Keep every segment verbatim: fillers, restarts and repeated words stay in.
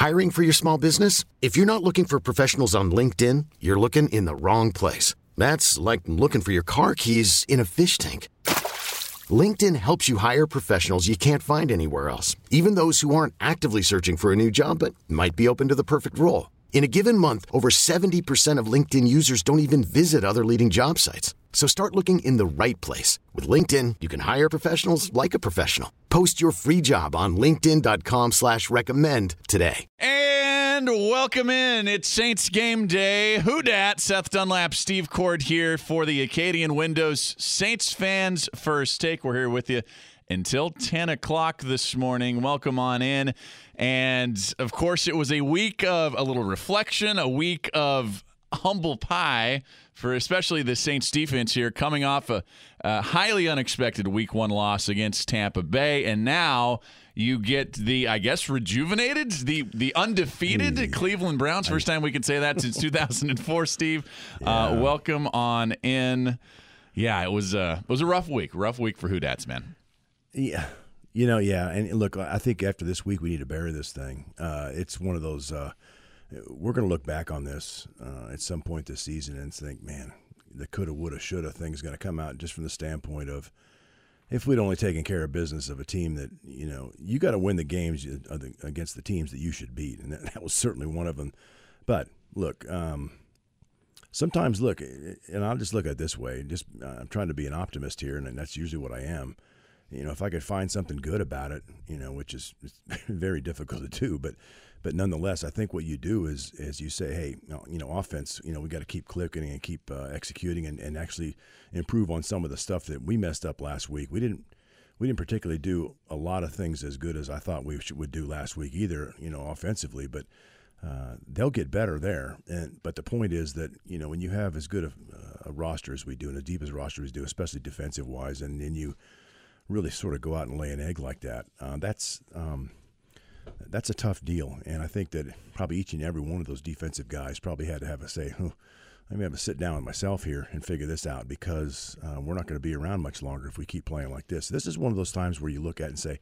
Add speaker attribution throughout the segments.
Speaker 1: Hiring for your small business? If you're not looking for professionals on LinkedIn, you're looking in the wrong place. That's like looking for your car keys in a fish tank. LinkedIn helps you hire professionals you can't find anywhere else, even those who aren't actively searching for a new job but might be open to the perfect role. In a given month, over seventy percent of LinkedIn users don't even visit other leading job sites. So start looking in the right place. With LinkedIn, you can hire professionals like a professional. Post your free job on linkedin.com slash recommend today.
Speaker 2: And welcome in. It's Saints game day. Who dat? Seth Dunlap, Steve Cord here for the Acadian Windows Saints fans first take. We're here with you until ten o'clock this morning. Welcome on in. And, of course, it was a week of a little reflection, a week of humble pie for especially the Saints defense here, coming off a, a highly unexpected week one loss against Tampa Bay. And now you get the, I guess, rejuvenated, the the undefeated mm. Cleveland Browns. First time we can say that since two thousand four, Steve. Yeah. Uh, welcome on in. Yeah, it was, uh, it was a rough week. Rough week for Houdats, man.
Speaker 3: Yeah. You know, yeah. And look, I think after this week we need to bury this thing. Uh, it's one of those uh, – we're going to look back on this uh, at some point this season and think, man, the coulda, woulda, shoulda thing is going to come out just from the standpoint of if we'd only taken care of business of a team that, you know, you got to win the games against the teams that you should beat. And that, that was certainly one of them. But, look, um, sometimes, look, and I'll just look at it this way. Just uh, I'm trying to be an optimist here, and that's usually what I am. You know, if I could find something good about it, you know, which is very difficult to do, but but nonetheless, I think what you do is is you say, hey, you know, offense, you know, we got to keep clicking and keep uh, executing and, and actually improve on some of the stuff that we messed up last week. We didn't we didn't particularly do a lot of things as good as I thought we should, would do last week either, you know, offensively, but uh, they'll get better there. And but the point is that, you know, when you have as good a, a roster as we do and as deep as roster as we do, especially defensive wise, and then you really sort of go out and lay an egg like that, uh, that's um, that's a tough deal. And I think that probably each and every one of those defensive guys probably had to have a say, huh, let me have a sit down with myself here and figure this out, because uh, we're not going to be around much longer if we keep playing like this. This is one of those times where you look at it and say,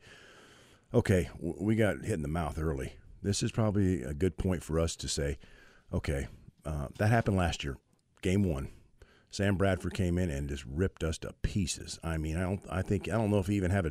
Speaker 3: okay, w- we got hit in the mouth early. This is probably a good point for us to say, okay, uh, that happened last year, game one. Sam Bradford came in and just ripped us to pieces. I mean, I don't. I think I don't know if he even had a.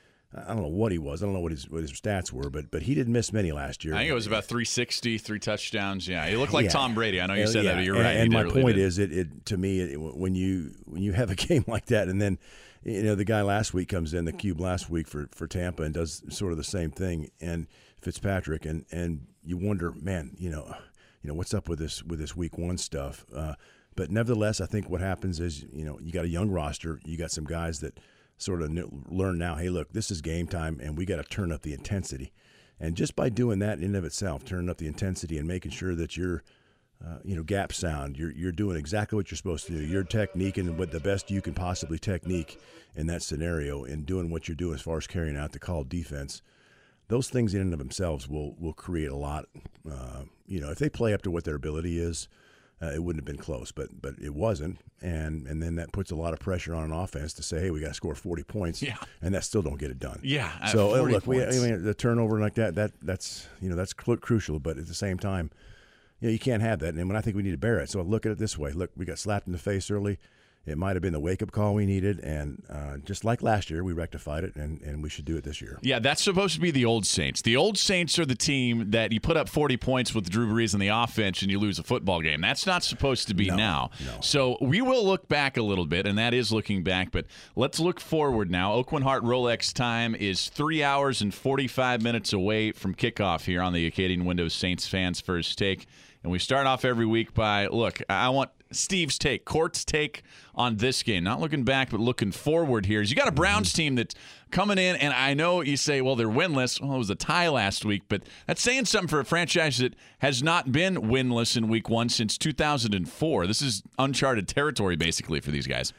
Speaker 3: I don't know what he was. I don't know what his what his stats were, but but he didn't miss many last year.
Speaker 2: I think it was about three sixty, three touchdowns. Yeah, he looked like yeah. Tom Brady. I know you said
Speaker 3: yeah.
Speaker 2: that, but you're
Speaker 3: and,
Speaker 2: right.
Speaker 3: And my
Speaker 2: really
Speaker 3: point
Speaker 2: did.
Speaker 3: is, it, it to me, it, when you when you have a game like that, and then you know the guy last week comes in, the cube last week for, for Tampa, and does sort of the same thing, and Fitzpatrick, and, and you wonder, man, you know, you know what's up with this with this week one stuff. Uh, But nevertheless, I think what happens is, you know, you got a young roster. You got some guys that sort of learn now, hey, look, this is game time, and we got to turn up the intensity. And just by doing that in and of itself, turning up the intensity and making sure that you're, uh, you know, gap sound, you're you're doing exactly what you're supposed to do. You're techniquing what the best you can possibly technique in that scenario, and doing what you're doing as far as carrying out the called defense. Those things in and of themselves will will create a lot. Uh, you know, if they play up to what their ability is, Uh, it wouldn't have been close, but but it wasn't, and and then that puts a lot of pressure on an offense to say, hey, we got to score forty points,
Speaker 2: yeah.
Speaker 3: and that still don't get it done.
Speaker 2: Yeah.
Speaker 3: So uh, look, we,
Speaker 2: points.
Speaker 3: I mean, the turnover like that, that that's you know that's cl- crucial, but at the same time, you know, you can't have that. And when I think we need to bear it, so look at it this way: look, we got slapped in the face early. It might have been the wake-up call we needed, and uh, just like last year, we rectified it, and, and we should do it this year.
Speaker 2: Yeah, that's supposed to be the old Saints. The old Saints are the team that you put up forty points with Drew Brees in the offense and you lose a football game. That's not supposed to be
Speaker 3: no,
Speaker 2: now.
Speaker 3: No.
Speaker 2: So we will look back a little bit, and that is looking back, but let's look forward now. Oakwin Hart Rolex time is three hours and forty-five minutes away from kickoff here on the Acadian Windows Saints Fans First Take. And we start off every week by, look, I want Steve's take, Court's take on this game. Not looking back, but looking forward here. You got a Browns team that's coming in, and I know you say, well, they're winless. Well, it was a tie last week, but that's saying something for a franchise that has not been winless in week one since two thousand four. This is uncharted territory, basically, for these guys.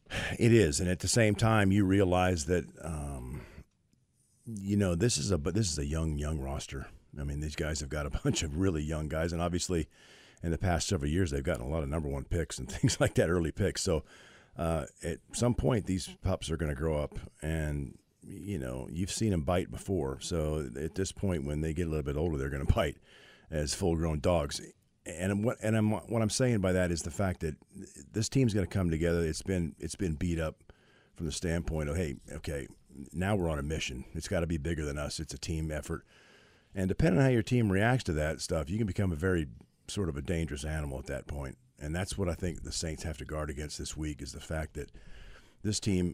Speaker 3: It is, and at the same time, you realize that, um, you know, this is a but this is a young, young roster. I mean, these guys have got a bunch of really young guys, and obviously in the past several years they've gotten a lot of number one picks and things like that, early picks. So uh, at some point these pups are going to grow up, and you know, you've seen them bite before. So at this point, when they get a little bit older, they're going to bite as full-grown dogs. And what and I'm what I'm saying by that is the fact that this team's going to come together. It's been it's been beat up from the standpoint of, hey, okay, now we're on a mission. It's got to be bigger than us. It's a team effort. And depending on how your team reacts to that stuff, you can become a very sort of a dangerous animal at that point. And that's what I think the Saints have to guard against this week, is the fact that this team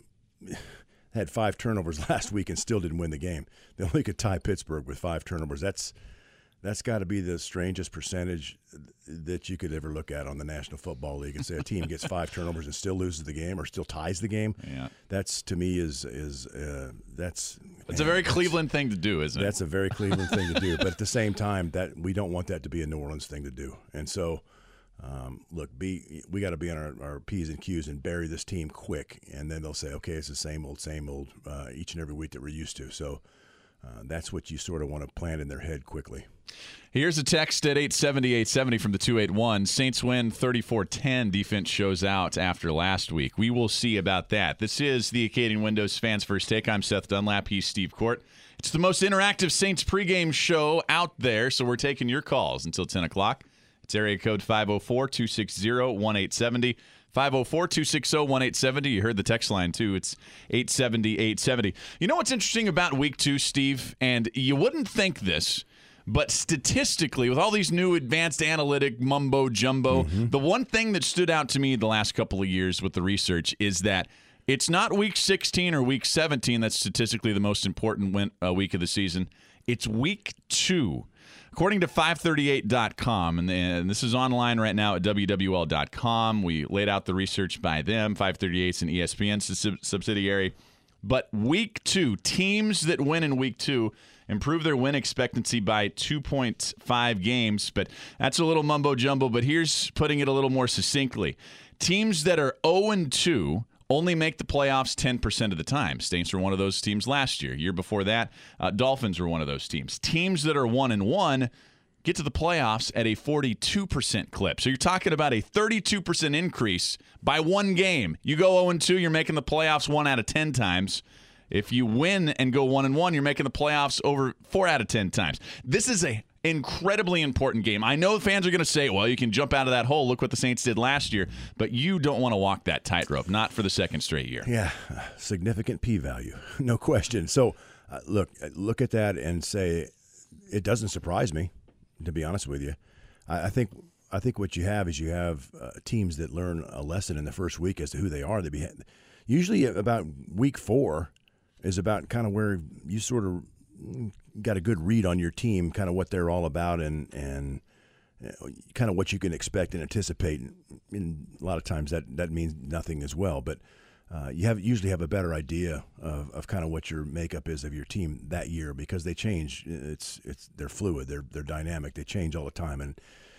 Speaker 3: had five turnovers last week and still didn't win the game. They only could tie Pittsburgh with five turnovers. That's that's got to be the strangest percentage that you could ever look at on the National Football League and say a team gets five turnovers and still loses the game or still ties the game.
Speaker 2: Yeah.
Speaker 3: That's, to me, is is uh, that's
Speaker 2: it's man, a very Cleveland thing to do, isn't it?
Speaker 3: That's a very Cleveland thing to do. But at the same time, that we don't want that to be a New Orleans thing to do. And so, um, look, be we got to be on our, our P's and Q's and bury this team quick, and then they'll say, okay, it's the same old, same old uh, each and every week that we're used to. So uh, that's what you sort of want to plant in their head quickly.
Speaker 2: Here's a text at eight seventy, eight seventy from the two eight one. Saints win thirty-four ten. Defense shows out after last week. We will see about that. This is the Acadian Windows Fans First Take. I'm Seth Dunlap. He's Steve Court. It's the most interactive Saints pregame show out there, so we're taking your calls until ten o'clock. It's area code five oh four, two six zero, one eight seven zero. five oh four, two six zero, one eight seven zero. You heard the text line, too. It's eight seventy, eight seventy. You know what's interesting about week two, Steve? And you wouldn't think this, but statistically, with all these new advanced analytic mumbo-jumbo, mm-hmm. the one thing that stood out to me the last couple of years with the research is that it's not week sixteen or week seventeen that's statistically the most important win, uh, week of the season. It's week two. According to five thirty-eight dot com, and, and this is online right now at W W L dot com. We laid out the research by them. five thirty-eight's an E S P N sub- subsidiary. But week two, teams that win in week two improve their win expectancy by two point five games. But that's a little mumbo-jumbo, but here's putting it a little more succinctly. Teams that are oh and two only make the playoffs ten percent of the time. Saints were one of those teams last year. Year before that, uh, Dolphins were one of those teams. Teams that are one and one get to the playoffs at a forty-two percent clip. So you're talking about a thirty-two percent increase by one game. You go oh and two, you're making the playoffs one out of ten times. If you win and go one and one, you're making the playoffs over four out of ten times. This is a incredibly important game. I know fans are going to say, well, you can jump out of that hole. Look what the Saints did last year. But you don't want to walk that tightrope, not for the second straight year.
Speaker 3: Yeah, significant P-value, no question. So, uh, look, look at that and say, it doesn't surprise me, to be honest with you. I, I think I think what you have is you have uh, teams that learn a lesson in the first week as to who they are. They be, usually about week four is about kind of where you sort of got a good read on your team, kind of what they're all about, and and you know, kind of what you can expect and anticipate. And a lot of times that, that means nothing as well, but uh, you have usually have a better idea of, of kind of what your makeup is of your team that year, because they change. It's it's they're fluid, they're they're dynamic, they change all the time, and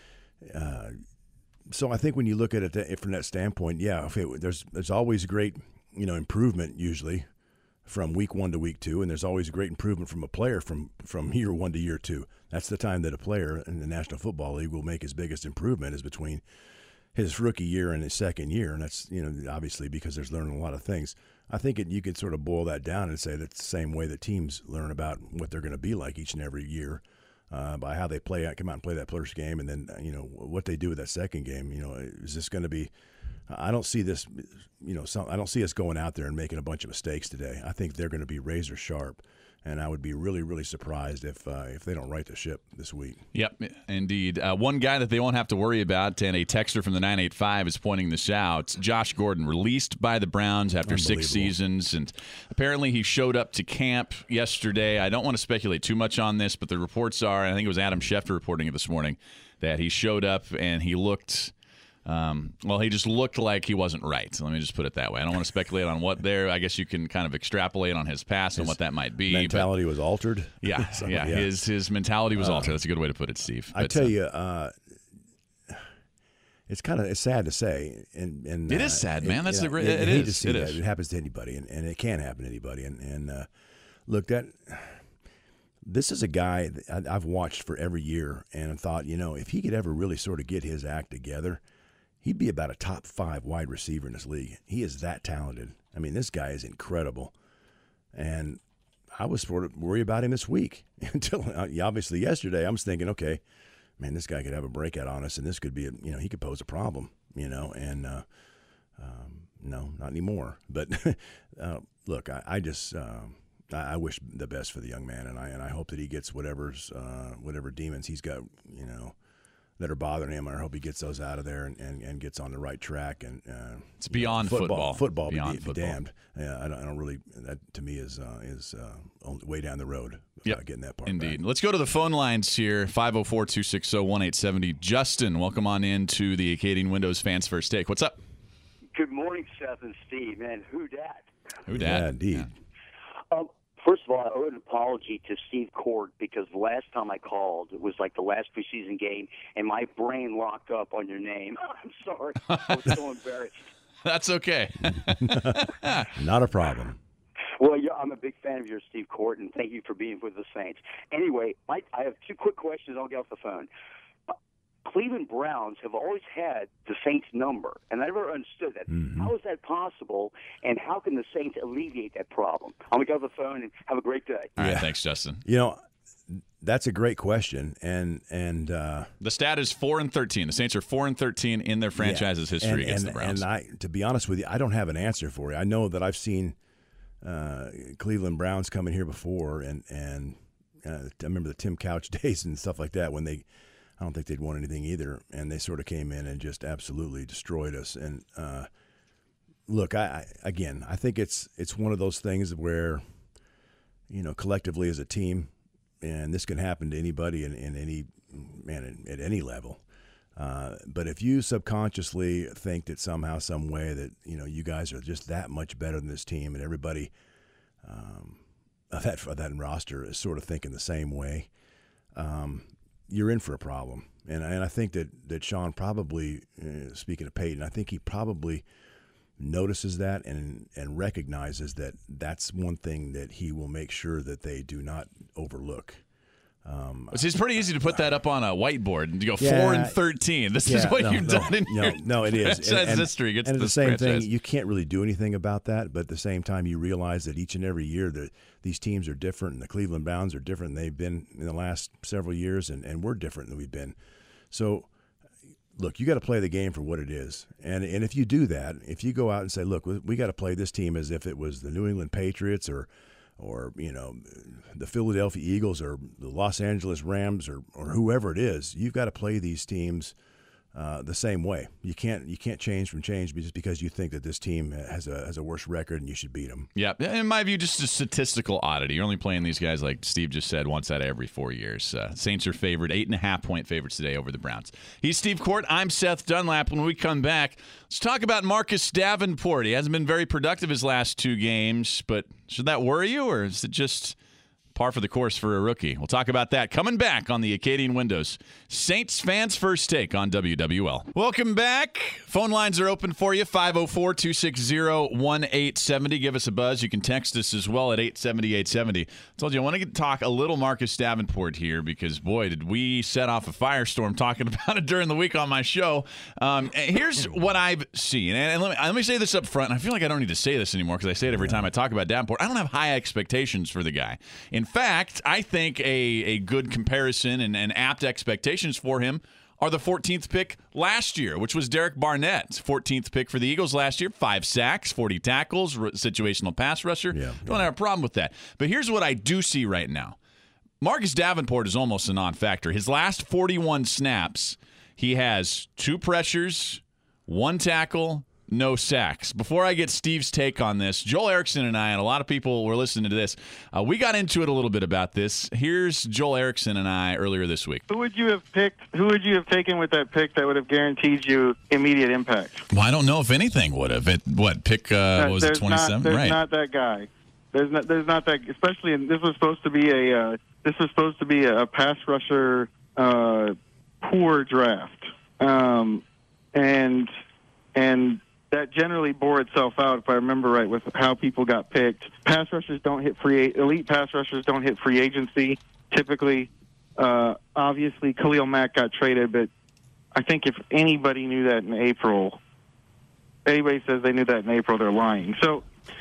Speaker 3: uh, so I think when you look at it from that standpoint, yeah, okay, there's there's always great you know improvement usually from week one to week two, and there's always a great improvement from a player from, from year one to year two. That's the time that a player in the National Football League will make his biggest improvement, is between his rookie year and his second year, and that's you know obviously because there's learning a lot of things. I think it, you could sort of boil that down and say that's the same way that teams learn about what they're going to be like each and every year uh, by how they play out, come out and play that first game, and then you know what they do with that second game. You know, is this going to be? I don't see this, you know, some, I don't see us going out there and making a bunch of mistakes today. I think they're going to be razor sharp, and I would be really, really surprised if uh, if they don't right the ship this week.
Speaker 2: Yep, indeed. Uh, one guy that they won't have to worry about, and a texter from the nine eight five is pointing this out, Josh Gordon, released by the Browns after six seasons, and apparently he showed up to camp yesterday. I don't want to speculate too much on this, but the reports are, I think it was Adam Schefter reporting it this morning, that he showed up and he looked... Um, well, he just looked like he wasn't right. Let me just put it that way. I don't want to speculate on what there. I guess you can kind of extrapolate on his past his and what that might be.
Speaker 3: Mentality was altered.
Speaker 2: Yeah, so, yeah, yeah. His his mentality was uh, altered. That's a good way to put it, Steve.
Speaker 3: I but, tell uh, you, uh, it's kind of it's sad to say, and, and
Speaker 2: it
Speaker 3: uh,
Speaker 2: is sad, man. That's the great.
Speaker 3: It,
Speaker 2: it,
Speaker 3: it
Speaker 2: is.
Speaker 3: To see
Speaker 2: it
Speaker 3: that.
Speaker 2: is.
Speaker 3: It happens to anybody, and, and it can happen to anybody. And and uh, look, that this is a guy that I've watched for every year, and thought, you know, if he could ever really sort of get his act together, he'd be about a top five wide receiver in this league. He is that talented. I mean, this guy is incredible. And I was sort of worried about him this week until obviously yesterday. I was thinking, okay, man, this guy could have a breakout on us, and this could be, a, you know, he could pose a problem, you know, and uh, um, no, not anymore. But uh, look, I, I just uh, I wish the best for the young man, and I and I hope that he gets whatever's uh, whatever demons he's got, you know, that are bothering him. I hope he gets those out of there and, and, and gets on the right track. And uh,
Speaker 2: it's beyond
Speaker 3: you know, football.
Speaker 2: Football,
Speaker 3: football
Speaker 2: beyond
Speaker 3: be,
Speaker 2: football.
Speaker 3: Be damned. Yeah, I don't, I don't really. That to me is uh, is uh, way down the road.
Speaker 2: Yep.
Speaker 3: Uh, getting that part.
Speaker 2: Indeed.
Speaker 3: Back.
Speaker 2: Let's go to the phone lines here. five oh four, two six oh, one eight seven oh. Justin, welcome on in to the Acadian Windows Fans First Take. What's up?
Speaker 4: Good morning, Seth and Steve. Man, who dat?
Speaker 2: Who dat?
Speaker 3: Yeah, indeed.
Speaker 4: Yeah. Um, First of all, I owe an apology to Steve Court because the last time I called, it was like the last preseason game, and my brain locked up on your name. I'm sorry. I was so embarrassed.
Speaker 2: That's okay.
Speaker 3: Not a problem.
Speaker 4: Well, yeah, I'm a big fan of yours, Steve Court, and thank you for being with the Saints. Anyway, my, I have two quick questions. I'll get off the phone. Cleveland Browns have always had the Saints number, and I never understood that. Mm-hmm. How is that possible, and how can the Saints alleviate that problem? I'm going to go to the phone, and have a great day.
Speaker 2: All right,
Speaker 3: yeah.
Speaker 2: Thanks, Justin.
Speaker 3: You know, that's a great question, and and uh,
Speaker 2: the stat is four and thirteen. The Saints are four and thirteen in their franchise's yeah. history
Speaker 3: and,
Speaker 2: against
Speaker 3: and,
Speaker 2: the Browns.
Speaker 3: And I, to be honest with you, I don't have an answer for you. I know that I've seen uh, Cleveland Browns come in here before, and and uh, I remember the Tim Couch days and stuff like that when they. I don't think they'd won anything either, and they sort of came in and just absolutely destroyed us. And uh, look, I, I again, I think it's it's one of those things where, you know, collectively as a team, and this can happen to anybody in, in any man at any level. Uh, but if you subconsciously think that somehow, some way that you know you guys are just that much better than this team, and everybody um, of that of that roster is sort of thinking the same way. Um, you're in for a problem. And, and I think that, that Sean probably, uh, speaking of Peyton, I think he probably notices that and and recognizes that that's one thing that he will make sure that they do not overlook. Um,
Speaker 2: it's pretty easy to put that up on a whiteboard and to go
Speaker 3: yeah,
Speaker 2: four and thirteen. This
Speaker 3: yeah,
Speaker 2: is what
Speaker 3: no,
Speaker 2: you've
Speaker 3: no,
Speaker 2: done in
Speaker 3: no,
Speaker 2: your
Speaker 3: no, it is.
Speaker 2: franchise
Speaker 3: and, and,
Speaker 2: history. Gets
Speaker 3: and
Speaker 2: the
Speaker 3: same
Speaker 2: franchise.
Speaker 3: thing, you can't really do anything about that. But at the same time, you realize that each and every year that these teams are different, and the Cleveland Browns are different than they've been in the last several years, and, and we're different than we've been. So, look, you got to play the game for what it is. And and if you do that, if you go out and say, look, we, we got to play this team as if it was the New England Patriots or or, you know, the Philadelphia Eagles or the Los Angeles Rams or, or whoever it is, you've got to play these teams uh, the same way. You can't you can't change from change just because you think that this team has a has a worse record and you should beat them.
Speaker 2: Yeah, in my view, just a statistical oddity. You're only playing these guys, like Steve just said, once out of every four years. Uh, Saints are favored, eight and a half point favorites today over the Browns. He's Steve Court. I'm Seth Dunlap. When we come back, let's talk about Marcus Davenport. He hasn't been very productive his last two games, but should that worry you, or is it just par for the course for a rookie? We'll talk about that coming back on the Acadian Windows Saints Fans First Take on W W L. Welcome back. Phone lines are open for you, five oh four, two six oh, one eight seven oh. Give us a buzz. You can text us as well at eight seven oh, eight seven oh. I told you I want to talk a little Marcus Davenport here because, boy, did we set off a firestorm talking about it during the week on my show. Um, here's what I've seen. And let me, let me say this up front. I feel like I don't need to say this anymore because I say it every time I talk about Davenport. I don't have high expectations for the guy. In In fact, I think a, a good comparison and, and apt expectations for him are the fourteenth pick last year, which was Derek Barnett. fourteenth pick for the Eagles last year, five sacks, forty tackles, r- situational pass rusher.
Speaker 3: Yeah,
Speaker 2: Don't
Speaker 3: yeah.
Speaker 2: have a problem with that. But here's what I do see right now. Marcus Davenport is almost a non-factor. His last forty-one snaps, he has two pressures, one tackle, no sacks. Before I get Steve's take on this, Joel Erickson and I, and a lot of people were listening to this, uh, we got into it a little bit about this. Here's Joel Erickson and I earlier this week.
Speaker 5: Who would you have picked? Who would you have taken with that pick that would have guaranteed you immediate impact?
Speaker 2: Well, I don't know if anything would have. It, what, pick, uh, what was it, twenty-seven?
Speaker 5: There's
Speaker 2: Right.
Speaker 5: not that guy. There's not, there's not that, especially in, this was supposed to be a, uh, this was supposed to be a pass rusher uh, poor draft. Um, and, and, that generally bore itself out, if I remember right, with how people got picked. Pass rushers don't hit free elite pass rushers don't hit free agency typically. Uh, obviously, Khalil Mack got traded, but I think if anybody knew that in April, anybody says they knew that in April, they're lying. So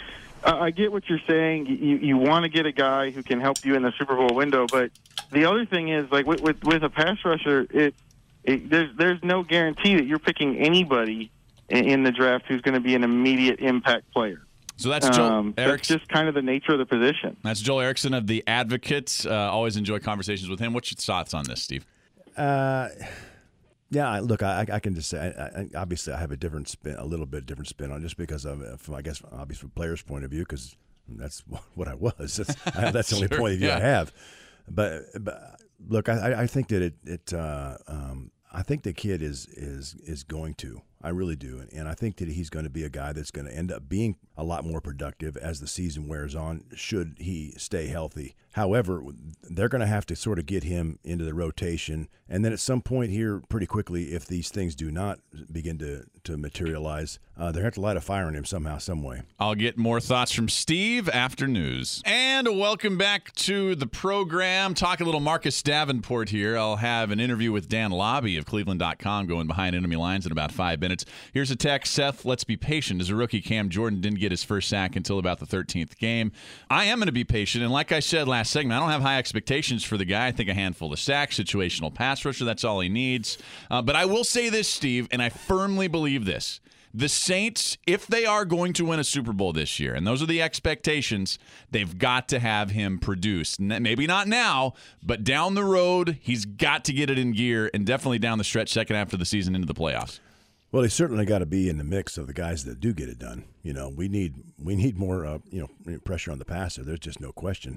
Speaker 5: I get what you're saying. You you want to get a guy who can help you in the Super Bowl window, but the other thing is, like with with, with a pass rusher, it, it there's there's no guarantee that you're picking anybody in, in the draft who's going to be an immediate impact player.
Speaker 2: So that's Joel
Speaker 5: um,
Speaker 2: Erickson.
Speaker 5: That's just kind of the nature of the position.
Speaker 2: That's Joel Erickson of the Advocates. Uh, always enjoy conversations with him. What's your thoughts on this, Steve?
Speaker 3: Uh, yeah, I- look, I, I can just say, I, I, obviously, I have a different spin, a little bit different spin on it just because of, from, I guess, obviously from a player's point of view, because that's what I was. That's, I, that's the only
Speaker 2: Sure,
Speaker 3: point of view
Speaker 2: yeah.
Speaker 3: I have. But, but look, I, I think that it, it uh, um, I think the kid is is is going to. I really do, and, and I think that he's going to be a guy that's going to end up being a lot more productive as the season wears on, should he stay healthy. However, they're going to have to sort of get him into the rotation, and then at some point here, pretty quickly, if these things do not begin to, to materialize, uh, they have to light a fire on him somehow, some way.
Speaker 2: I'll get more thoughts from Steve after news. And welcome back to the program. Talk a little Marcus Davenport here. I'll have an interview with Dan Lobby of Cleveland dot com going behind enemy lines in about five minutes. Here's a text. Seth, let's be patient. As a rookie, Cam Jordan didn't get his first sack until about the thirteenth game. I am going to be patient, and like I said last segment, I don't have high expectations for the guy. I think a handful of sacks, situational pass rusher, that's all he needs. Uh, but I will say this, Steve, and I firmly believe this. The Saints, if they are going to win a Super Bowl this year, and those are the expectations, they've got to have him produce. N- Maybe not now, but down the road, he's got to get it in gear, and definitely down the stretch second half of the season into the playoffs.
Speaker 3: Well, he certainly got to be in the mix of the guys that do get it done. You know, we need we need more uh, you know pressure on the passer. There's just no question.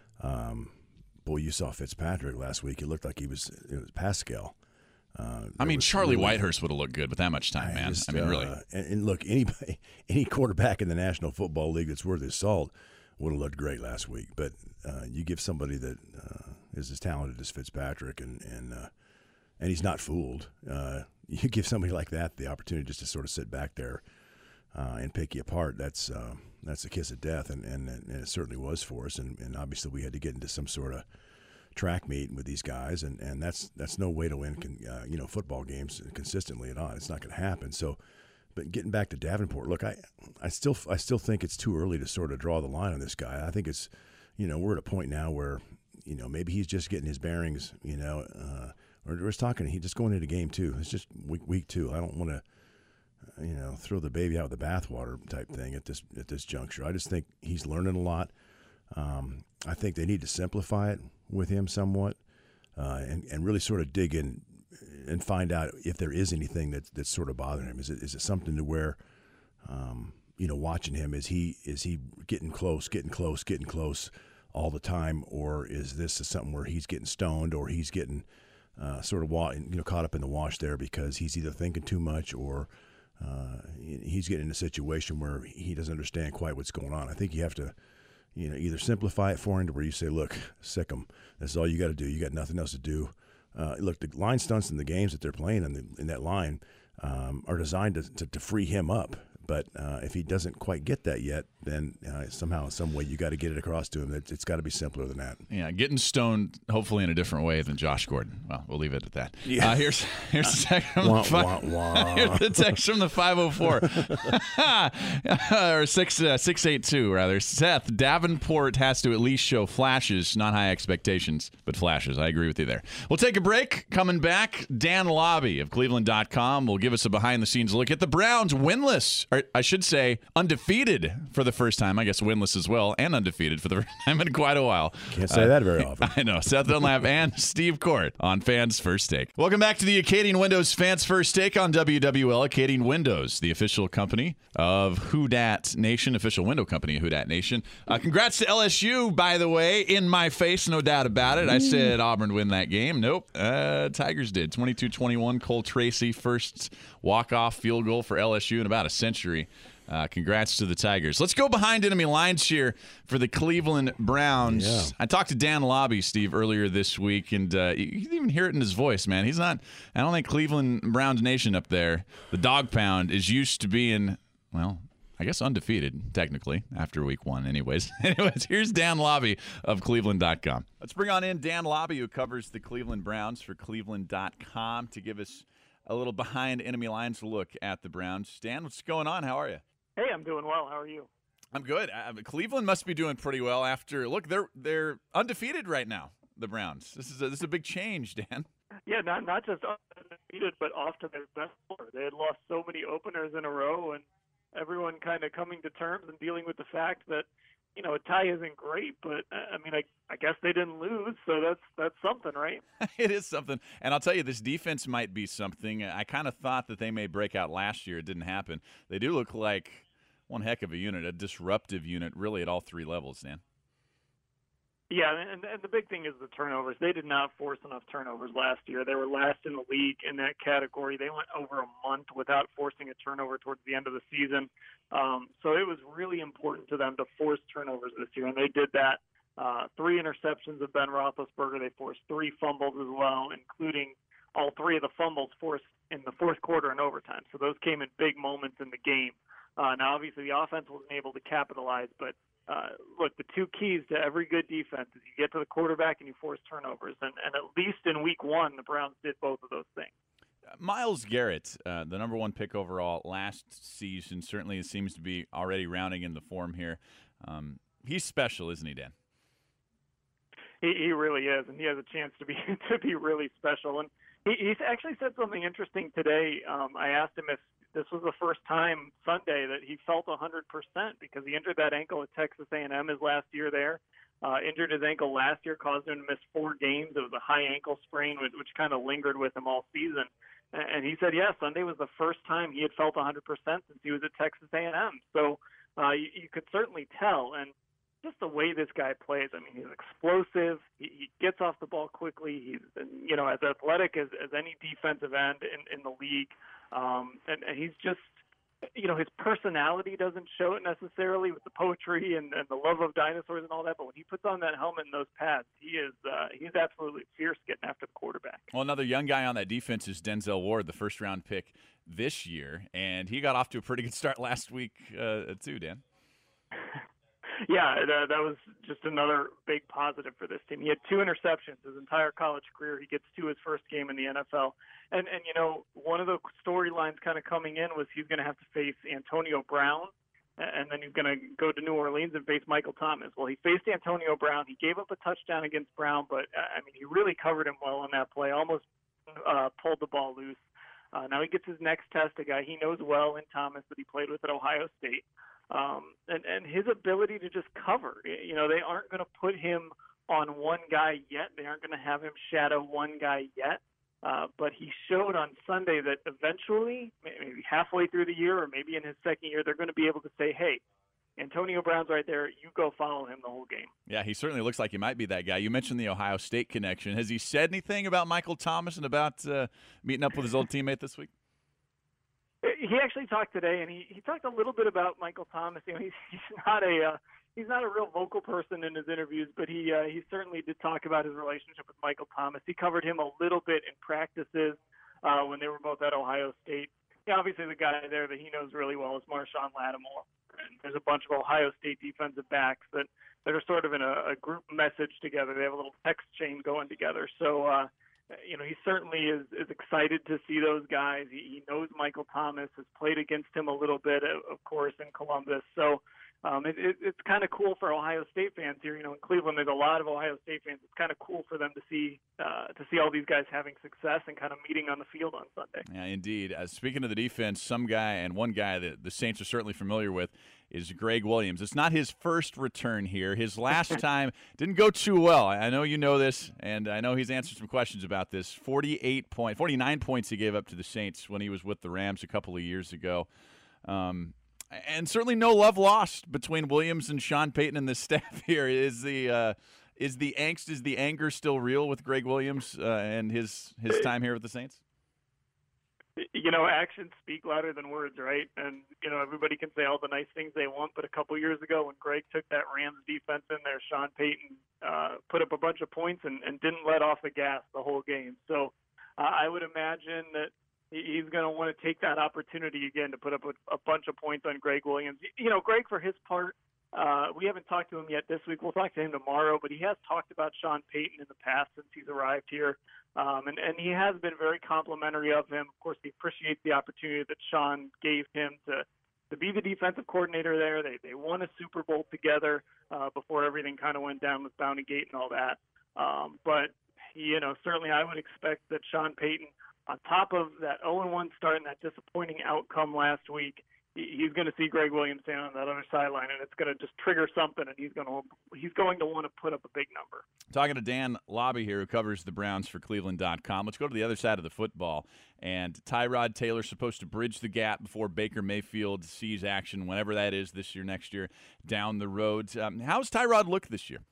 Speaker 3: Um, boy, you saw Fitzpatrick last week. It looked like he was it was Pascal. Uh,
Speaker 2: I mean,
Speaker 3: was
Speaker 2: Charlie
Speaker 3: really,
Speaker 2: Whitehurst would have looked good with that much time, man.
Speaker 3: just,
Speaker 2: I mean, really.
Speaker 3: Uh, and, and look, anybody, any quarterback in the National Football League that's worth his salt would have looked great last week. But uh, you give somebody that uh, is as talented as Fitzpatrick, and and uh, and he's not fooled. Uh, you give somebody like that the opportunity just to sort of sit back there uh, and pick you apart. That's uh, that's a kiss of death, and, and, and it certainly was for us. And, and obviously, we had to get into some sort of track meet with these guys, and, and that's that's no way to win con, uh, you know football games consistently at all. It's not going to happen. So, but getting back to Davenport, look, I I still I still think it's too early to sort of draw the line on this guy. I think it's you know we're at a point now where you know maybe he's just getting his bearings. You know. Uh, Or we're just talking. He just going into game two. It's just week week two. I don't want to, you know, throw the baby out with the bathwater type thing at this at this juncture. I just think he's learning a lot. Um, I think they need to simplify it with him somewhat, uh, and and really sort of dig in and find out if there is anything that that's sort of bothering him. Is it is it something to where, um, you know, watching him is he is he getting close, getting close, getting close all the time, or is this something where he's getting stoned or he's getting Uh, sort of wa- you know caught up in the wash there because he's either thinking too much or uh, he's getting in a situation where he doesn't understand quite what's going on. I think you have to, you know, either simplify it for him to where you say, "Look, sick him. This is all you got to do. You got nothing else to do." Uh, look, the line stunts in the games that they're playing in, the, in that line um, are designed to, to, to free him up. But uh, if he doesn't quite get that yet, then uh, somehow, some way, you got to get it across to him. That it's got to be simpler than that.
Speaker 2: Yeah, getting stoned, hopefully in a different way than Josh Gordon. Well, we'll leave it at that.
Speaker 3: Yeah.
Speaker 2: Uh, here's here's the text from
Speaker 3: Wah,
Speaker 2: the five,
Speaker 3: wah, wah.
Speaker 2: here's the text from the five oh four or six uh, six eight two rather. Seth, Davenport has to at least show flashes, not high expectations, but flashes. I agree with you there. We'll take a break. Coming back, Dan Lobby of Cleveland dot com will give us a behind the scenes look at the Browns winless, or I should say undefeated for the first time. I guess winless as well, and undefeated for the first time in quite a while.
Speaker 3: Can't say uh, that very often.
Speaker 2: I know. Seth Dunlap and Steve Court on Fans First Take. Welcome back to the Acadian Windows Fans First Take on W W L. Acadian Windows, the official company of Who Dat Nation, official window company of Who Dat Nation. Uh, congrats to L S U, by the way, in my face, no doubt about it. I said Auburn win that game. Nope. Uh, Tigers did. twenty-two twenty-one. Cole Tracy, first walk-off field goal for L S U in about a century. Uh, congrats to the Tigers. Let's go behind enemy lines here for the Cleveland Browns.
Speaker 3: Yeah.
Speaker 2: I talked to Dan Lobby, Steve, earlier this week, and uh, you can even hear it in his voice, man. He's not, I don't think Cleveland Browns Nation up there, the dog pound, is used to being, well, I guess undefeated, technically, after week one anyways. Anyways, here's Dan Lobby of Cleveland dot com. Let's bring on in Dan Lobby, who covers the Cleveland Browns for Cleveland dot com, to give us a little behind enemy lines look at the Browns. Dan, what's going on? How are you?
Speaker 6: Hey, I'm doing well. How are you?
Speaker 2: I'm good. Uh, Cleveland must be doing pretty well after. Look, they're they're undefeated right now. The Browns. This is a, this is a big change, Dan.
Speaker 6: Yeah, not not just undefeated, but off to their best start. They had lost so many openers in a row, and everyone kind of coming to terms and dealing with the fact that, you know, a tie isn't great, but I mean, I, I guess they didn't lose, so that's that's something, right?
Speaker 2: It is something. And I'll tell you, this defense might be something. I kind of thought that they may break out last year. It didn't happen. They do look like one heck of a unit, a disruptive unit, really, at all three levels, Dan.
Speaker 6: Yeah, and, and the big thing is the turnovers. They did not force enough turnovers last year. They were last in the league in that category. They went over a month without forcing a turnover towards the end of the season. Um, so it was really important to them to force turnovers this year, and they did that. Uh, three interceptions of Ben Roethlisberger. They forced three fumbles as well, including all three of the fumbles forced in the fourth quarter and overtime. So those came in big moments in the game. Uh, now, obviously, the offense wasn't able to capitalize, but uh, look, the two keys to every good defense is you get to the quarterback and you force turnovers. And, and at least in week one, the Browns did both of those things.
Speaker 2: Myles Garrett, uh, the number one pick overall last season, certainly seems to be already rounding in the form here. Um, he's special, isn't he, Dan?
Speaker 6: He, he really is, and he has a chance to be to be really special. And he, he actually said something interesting today. Um, I asked him if this was the first time Sunday that he felt one hundred percent because he injured that ankle at Texas A and M his last year there. Uh, injured his ankle last year, caused him to miss four games. It was a high ankle sprain, which, which kind of lingered with him all season. And he said, yeah, Sunday was the first time he had felt one hundred percent since he was at Texas A and M. So uh, you, you could certainly tell. And just the way this guy plays, I mean, he's explosive. He, he gets off the ball quickly. He's, you know, as athletic as, as any defensive end in, in the league. Um, and, and he's just, you know, his personality doesn't show it necessarily with the poetry and, and the love of dinosaurs and all that. But when he puts on that helmet and those pads, he is uh, he's absolutely fierce getting after the quarterback.
Speaker 2: Well, another young guy on that defense is Denzel Ward, the first round pick this year, and he got off to a pretty good start last week uh, too, Dan.
Speaker 6: Yeah, that, that was just another big positive for this team. He had two interceptions his entire college career. He gets to his first game in the N F L. And, and you know, one of the storylines kind of coming in was he's going to have to face Antonio Brown, and then he's going to go to New Orleans and face Michael Thomas. Well, he faced Antonio Brown. He gave up a touchdown against Brown, but, I mean, he really covered him well on that play, almost uh, pulled the ball loose. Uh, now he gets his next test, a guy he knows well in Thomas that he played with at Ohio State. Um, and, and his ability to just cover, you know, they aren't going to put him on one guy yet. They aren't going to have him shadow one guy yet. Uh, but he showed on Sunday that eventually, maybe halfway through the year or maybe in his second year, they're going to be able to say, hey, Antonio Brown's right there. You go follow him the whole game.
Speaker 2: Yeah, he certainly looks like he might be that guy. You mentioned the Ohio State connection. Has he said anything about Michael Thomas and about uh, meeting up with his old teammate this week?
Speaker 6: He actually talked today, and he, he talked a little bit about Michael Thomas. You know, he's he's not a uh, he's not a real vocal person in his interviews, but he uh, he certainly did talk about his relationship with Michael Thomas. He covered him a little bit in practices uh, when they were both at Ohio State. Yeah, obviously the guy there that he knows really well is Marshawn Lattimore. And there's a bunch of Ohio State defensive backs that, that are sort of in a, a group message together. They have a little text chain going together. So. Uh, You know, he certainly is, is excited to see those guys. He, he knows Michael Thomas, has played against him a little bit, of course, in Columbus. So um, it, it, it's kind of cool for Ohio State fans here. You know, in Cleveland, there's a lot of Ohio State fans. It's kind of cool for them to see uh, to see all these guys having success and kind of meeting on the field on Sunday.
Speaker 2: Yeah, indeed. Uh, speaking of the defense, some guy and one guy that the Saints are certainly familiar with is Gregg Williams. It's not his first return here. His last time didn't go too well. I know you know this, and I know he's answered some questions about this. forty-eight point, forty-nine points he gave up to the Saints when he was with the Rams a couple of years ago. Um, and certainly no love lost between Williams and Sean Payton and the staff here. Is the uh, is the angst, is the anger still real with Gregg Williams uh, and his his time here with the Saints?
Speaker 6: You know, actions speak louder than words, right? And, you know, everybody can say all the nice things they want, but a couple years ago when Gregg took that Rams defense in there, Sean Payton uh, put up a bunch of points and, and didn't let off the gas the whole game. So uh, I would imagine that he's going to want to take that opportunity again to put up a, a bunch of points on Gregg Williams. You know, Gregg, for his part, uh, we haven't talked to him yet this week. We'll talk to him tomorrow, but he has talked about Sean Payton in the past since he's arrived here. Um, and, and he has been very complimentary of him. Of course, he appreciates the opportunity that Sean gave him to to be the defensive coordinator there. They they won a Super Bowl together uh, before everything kind of went down with Bountygate and all that. Um, but, you know, certainly I would expect that Sean Payton, on top of that oh and one start and that disappointing outcome last week, he's going to see Greg Williams stand on that other sideline, and it's going to just trigger something, and he's going to he's going to want to put up a big number.
Speaker 2: Talking to Dan Lobby here, who covers the Browns for Cleveland dot com. Let's go to the other side of the football. And Tyrod Taylor's supposed to bridge the gap before Baker Mayfield sees action, whenever that is, this year, next year, down the road. Um, how's Tyrod look this year?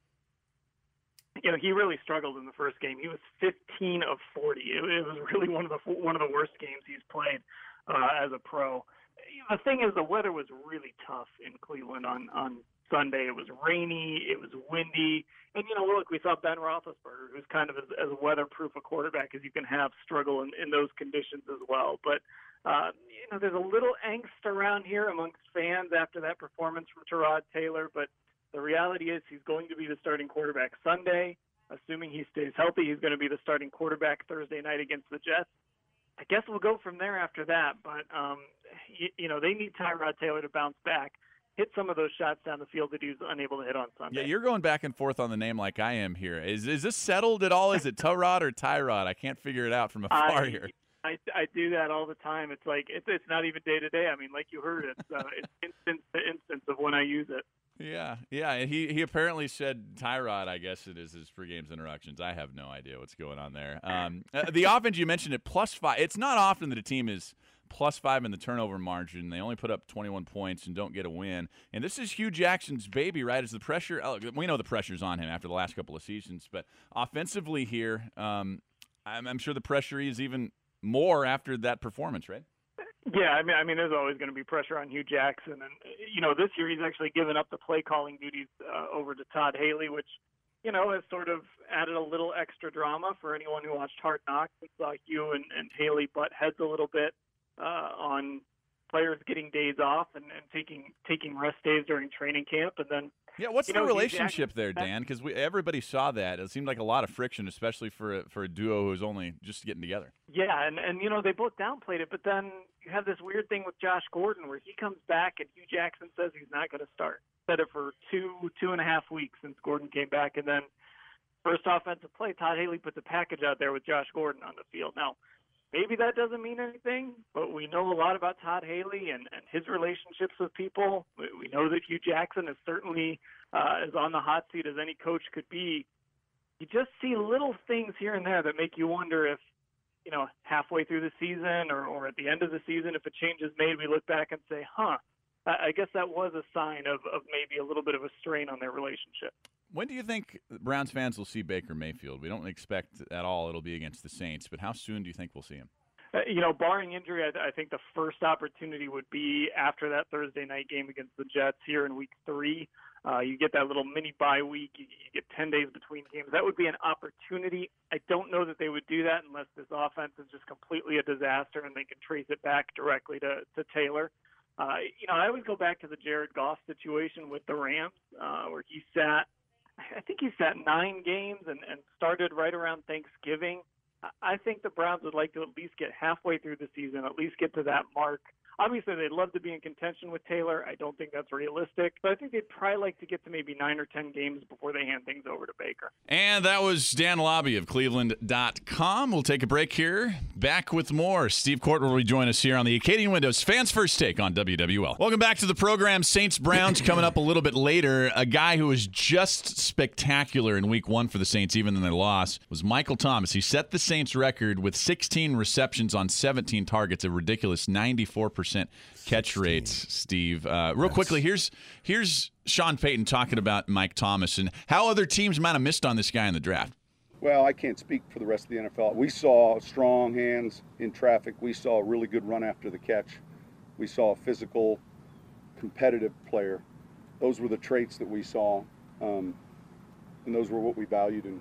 Speaker 6: You know, he really struggled in the first game. He was fifteen of forty. It, it was really one of the one of the worst games he's played uh, as a pro. The thing is, the weather was really tough in Cleveland on, on Sunday. It was rainy, it was windy, and, you know, look, we saw Ben Roethlisberger, who's kind of as, as weatherproof a quarterback as you can have, struggle in, in those conditions as well. But, uh, you know, there's a little angst around here amongst fans after that performance from Tyrod Taylor, but the reality is he's going to be the starting quarterback Sunday. Assuming he stays healthy, he's going to be the starting quarterback Thursday night against the Jets. I guess we'll go from there after that, but, um, you, you know, they need Tyrod Taylor to bounce back, hit some of those shots down the field that he was unable to hit on Sunday.
Speaker 2: Yeah, you're going back and forth on the name like I am here. Is is this settled at all? Is it Tyrod or Tyrod? I can't figure it out from afar
Speaker 6: I,
Speaker 2: here.
Speaker 6: I, I do that all the time. It's like, it's, it's not even day to day. I mean, like you heard, it's, uh, it's instance to instance of when I use it.
Speaker 2: Yeah, yeah, and he, he apparently said Tyrod, I guess it is his pregame interactions. I have no idea what's going on there. Um, uh, the offense, you mentioned it, plus five. It's not often that a team is plus five in the turnover margin. They only put up twenty-one points and don't get a win. And this is Hugh Jackson's baby, right? Is the pressure – we know the pressure's on him after the last couple of seasons, but offensively here, um, I'm, I'm sure the pressure is even more after that performance, right?
Speaker 6: Yeah, I mean, I mean, there's always going to be pressure on Hugh Jackson, and you know, this year he's actually given up the play calling duties uh, over to Todd Haley, which, you know, has sort of added a little extra drama for anyone who watched Hard Knocks and saw Hugh and, and Haley butt heads a little bit uh, on players getting days off and, and taking taking rest days during training camp, and then.
Speaker 2: Yeah, what's
Speaker 6: you
Speaker 2: the
Speaker 6: know,
Speaker 2: relationship there, Dan? Because everybody saw that. It seemed like a lot of friction, especially for a, for a duo who was only just getting together.
Speaker 6: Yeah, and, and, you know, they both downplayed it, but then you have this weird thing with Josh Gordon where he comes back and Hugh Jackson says he's not going to start. Said it for two, two and a half weeks since Gordon came back, and then first offensive play, Todd Haley put the package out there with Josh Gordon on the field. Now, maybe that doesn't mean anything, but we know a lot about Todd Haley and, and his relationships with people. We, we know that Hugh Jackson is certainly uh, as on the hot seat as any coach could be. You just see little things here and there that make you wonder if, you know, halfway through the season or, or at the end of the season, if a change is made, we look back and say, huh, I guess that was a sign of, of maybe a little bit of a strain on their relationship.
Speaker 2: When do you think Browns fans will see Baker Mayfield? We don't expect at all it'll be against the Saints, but how soon do you think we'll see him?
Speaker 6: Uh, you know, barring injury, I, I think the first opportunity would be after that Thursday night game against the Jets here in week three. Uh, you get that little mini bye week. You, you get ten days between games. That would be an opportunity. I don't know that they would do that unless this offense is just completely a disaster and they can trace it back directly to, to Taylor. Uh, you know, I always go back to the Jared Goff situation with the Rams, uh, where he sat, I think he sat nine games and, and started right around Thanksgiving. I think the Browns would like to at least get halfway through the season, at least get to that mark. Obviously, they'd love to be in contention with Taylor. I don't think that's realistic, but I think they'd probably like to get to maybe nine or ten games before they hand things over to Baker.
Speaker 2: And that was Dan Lobby of Cleveland dot com. We'll take a break here. Back with more. Steve Court will rejoin us here on the Acadian Windows Fans First Take on W W L. Welcome back to the program. Saints Browns coming up a little bit later. A guy who was just spectacular in week one for the Saints, even in their loss, was Michael Thomas. He set the Saints record with sixteen receptions on seventeen targets, a ridiculous ninety-four percent catch rates, Steve. Uh, real quickly, here's here's Sean Payton talking about Mike Thomas and how other teams might have missed on this guy in the draft.
Speaker 7: Well, I can't speak for the rest of the N F L. We saw strong hands in traffic. We saw a really good run after the catch. We saw a physical, competitive player. Those were the traits that we saw, um, and those were what we valued and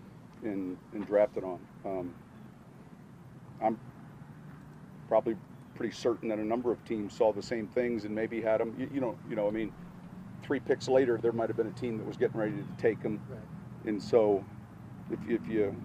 Speaker 7: and, and drafted on. Um, I'm probably pretty certain that a number of teams saw the same things and maybe had them. You, you know, you know. I mean, three picks later, there might have been a team that was getting ready to take them, right. And so, if, if you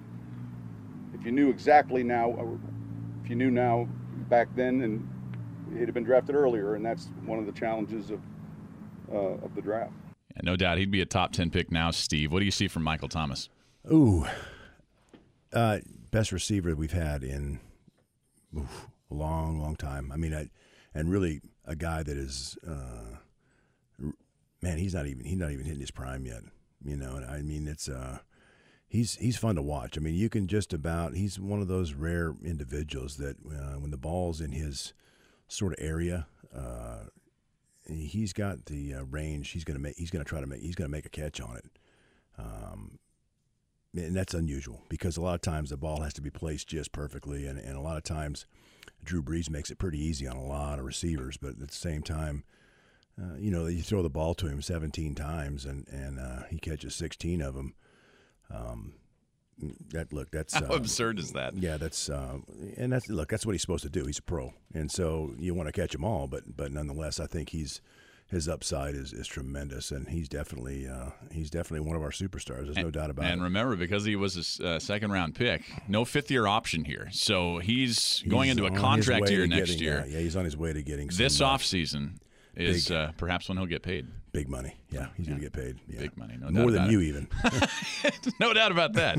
Speaker 7: if you knew exactly now, if you knew now back then, and he'd have been drafted earlier, and that's one of the challenges of uh, of the draft.
Speaker 2: Yeah, no doubt. He'd be a top ten pick now, Steve. What do you see from Michael Thomas?
Speaker 3: Ooh, uh, best receiver we've had in oof, a long, long time. I mean, I, and really a guy that is, uh, man, he's not even he's not even hitting his prime yet. You know, and I mean, it's uh, he's he's fun to watch. I mean, you can just about he's one of those rare individuals that uh, when the ball's in his sort of area, uh, he's got the uh, range. He's gonna make. He's gonna try to make. He's gonna make a catch on it. Um, and that's unusual because a lot of times the ball has to be placed just perfectly, and, and a lot of times Drew Brees makes it pretty easy on a lot of receivers. But at the same time, uh, you know, you throw the ball to him seventeen times, and and uh, he catches sixteen of them. Um, that look, that's
Speaker 2: how
Speaker 3: uh,
Speaker 2: absurd is that?
Speaker 3: Yeah, that's uh, and that's look, that's what he's supposed to do. He's a pro, and so you want to catch them all. But but nonetheless, I think he's. His upside is, is tremendous, and he's definitely uh, he's definitely one of our superstars. There's
Speaker 2: and,
Speaker 3: no doubt about
Speaker 2: and
Speaker 3: it.
Speaker 2: And remember, because he was a uh, second round pick, no fifth year option here, so he's, he's going into a contract year next
Speaker 3: getting,
Speaker 2: year.
Speaker 3: Uh, yeah, he's on his way to getting
Speaker 2: this
Speaker 3: some,
Speaker 2: offseason is
Speaker 3: big,
Speaker 2: uh, perhaps when he'll get paid.
Speaker 3: Big money. Yeah, he's
Speaker 2: yeah.
Speaker 3: going to get paid. Yeah.
Speaker 2: Big money. No
Speaker 3: More
Speaker 2: doubt
Speaker 3: than
Speaker 2: about
Speaker 3: you
Speaker 2: it.
Speaker 3: even.
Speaker 2: No doubt about that.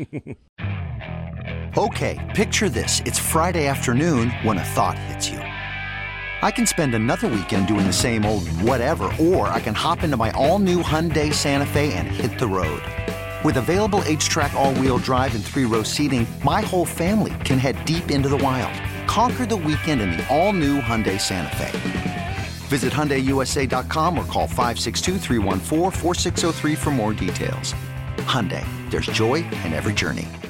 Speaker 8: Okay, picture this. It's Friday afternoon when a thought hits you. I can spend another weekend doing the same old whatever, or I can hop into my all-new Hyundai Santa Fe and hit the road. With available H-Track all-wheel drive and three-row seating, my whole family can head deep into the wild. Conquer the weekend in the all-new Hyundai Santa Fe. Visit Hyundai U S A dot com or call five six two, three one four, four six zero three for more details. Hyundai, there's joy in every journey.